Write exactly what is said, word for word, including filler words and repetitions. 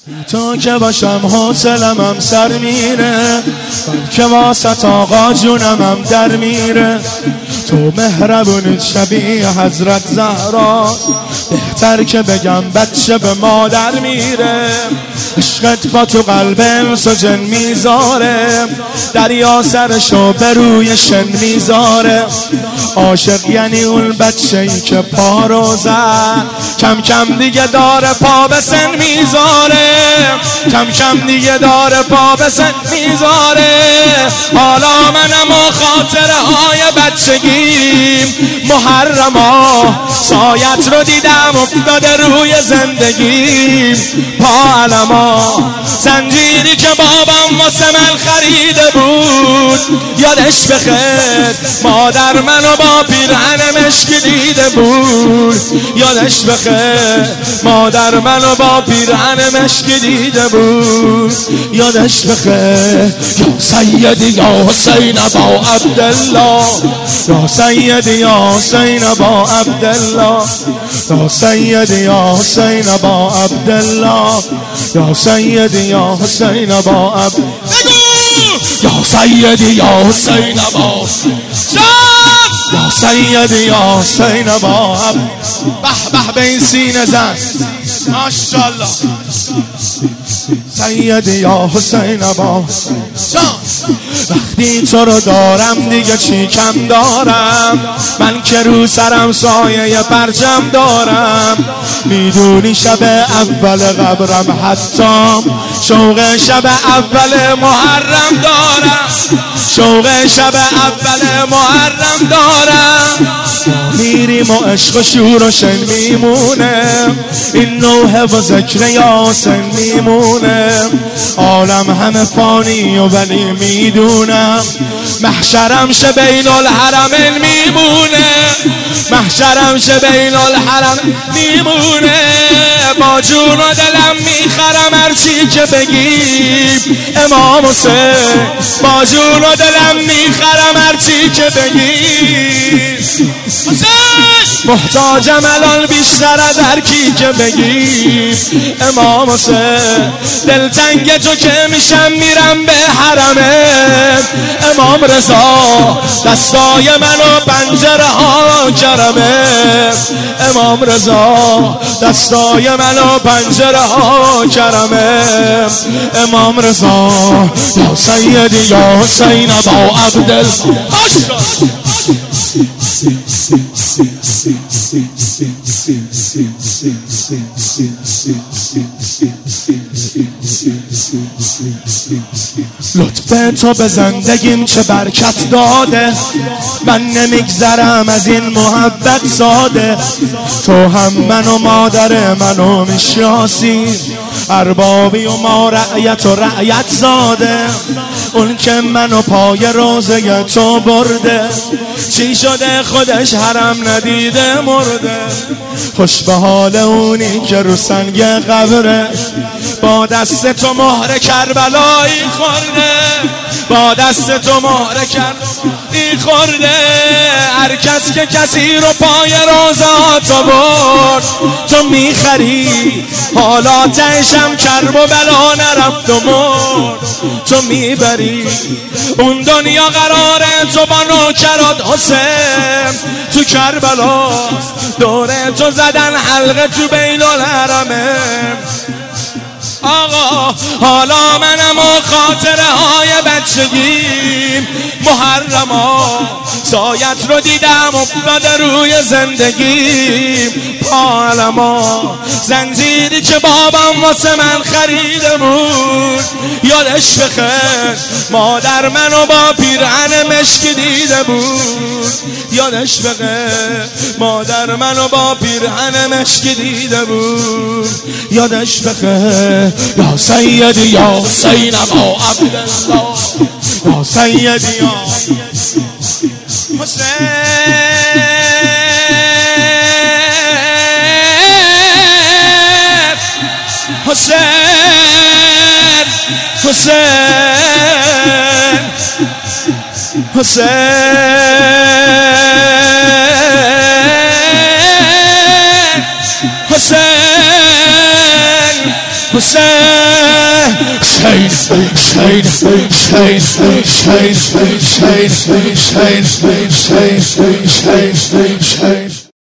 تو که باشم حوصلم هم سر میره، که واسه آقا جونم هم در میره. تو مهربونت شبیه حضرت زهرا، بهتر که بگم بچه به مادر میره. عشقت با تو قلب انس و جن میذاره، دریا سرشو به روی شن میذاره. عاشق یعنی اون بچه ای که پا رو زد، کم کم دیگه داره پا به سن میذاره، کم کم دیگه داره پا به سن میذاره. حالا منم و خاطره های بچگیم، محرما سایت رو دیدم افتاده روی زندگیم. پا علما زنجیری که بابام واسه من خریده بود، یادش بخیر مادر منو با پیرهن مشکی دیده بود. یادش بخیر مادر منو با پیرهن مشکی دیده بود. یادش بخیر یا سیدی یا حسین با عبدالله، یا سیدی یا حسین با عبدالله، یا سیدی یا حسین با عبدالله، یا سیدی یا حسین با عبدالله، یا سیدی یا حسین با یا سیدی یا حسین با عبدالله. به به به این سینه زن ماشاءالله. سیدی یا حسین با وقتی تو رو دارم دیگه چی کم دارم، من که رو سرم سایه پرچم دارم. میدونی شب اول قبرم حتی شوق شب اول محرم دارم، شوق شب اول محرم دارم. میریم و عشق و شور و شن میمونه، این نوحه و ذکر یاسین میمونه. عالم همه فانی و ولی میدونم محشرم شه بین الحرمین میمونه، محشرم شه بین الحرم میمونه. با جون و دلم میخرم هرچی که بگیم امام حسین، با جون و دلم میخرم هرچی که بگیم محتاجم الان بیشتر از هر کی که بگیم امام حسین. دلتنگ تو که میشم میرم به حرمه امام رضا، دستای منو پنجره ها کرمه امام رضا، دستای منو پنجره ها کرمه امام رضا. یا سیدی یا حسین با عبدالله. لطف تو به زندگیم چه برکت داده، من نمیگذرم از این محبت ساده. تو هم من و مادر منو میشناسی، اربابی و ما رعیت و رعیت زاده. اون که منو پای روزه تو برده، چی شده خودش حرم ندیده مرده. خوش به حال اونی که رو سنگ قبره، با دست تو مهر کربلایی خورده، با دست تو مهر کربلایی خورده. هر کس که کسی رو پای روزه تو برد تو میخری، حالا تهشم کرب و بلا نرفت و مرد. تو میبری اون دنیا قراره تو با نوکرات حسین تو کربلا، دوره تو زدن حلقه تو بین الحرمه. آقا حالا منم و خاطره های بچگیم، محرما سایت رو دیدم افتاده روی زندگیم. پا علما زنجیری که بابام واسه من خریده بود، یادش بخیر مادر منو با پیرهن مشکی دیده بود. یادش بخیر مادر منو با پیرهن مشکی دیده بود. یادش بخیر یا سیدی یا حسین با عبدالله، یا سیدی یا حسین، حسین، حسین، حسین، حسین، حسین، حسین شین شین شین شین شین شین شین شین شین شین